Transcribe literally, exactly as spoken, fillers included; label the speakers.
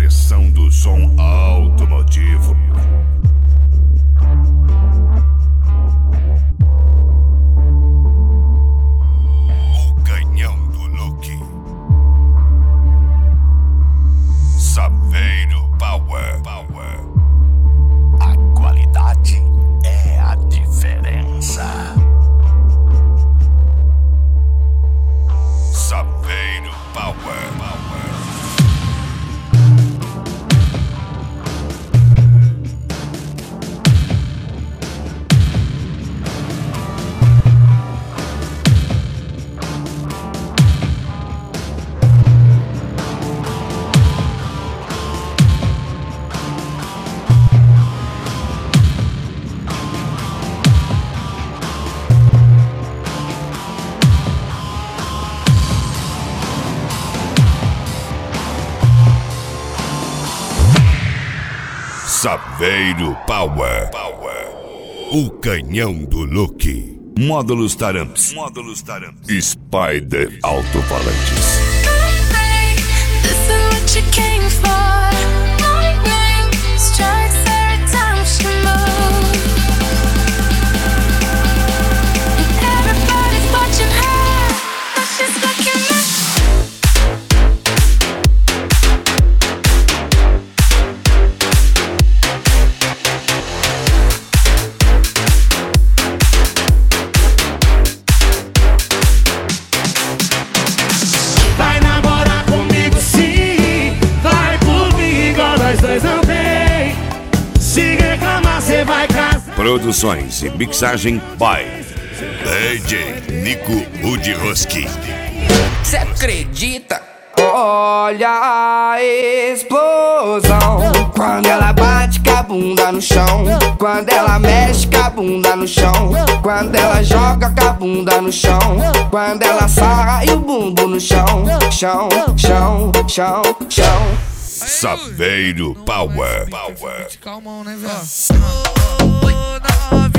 Speaker 1: pressão do som automotivo. O canhão do Luke. Saveiro Power. Power. A qualidade é a diferença. Saveiro Power. Power. Saveiro Power. Power. O canhão do Luke. Módulos Taramps. Módulos Taramps. Spider alto-falantes. Produções e mixagem by D J Nico Udroski.
Speaker 2: Cê acredita? Olha a explosão. Quando ela bate com a bunda no chão, quando ela mexe com a bunda no chão, quando ela joga com a bunda no chão, quando ela sarra e o bumbo no chão, chão, chão, chão, chão.
Speaker 1: Saveiro Power. Power.
Speaker 3: Calmão, né, velho?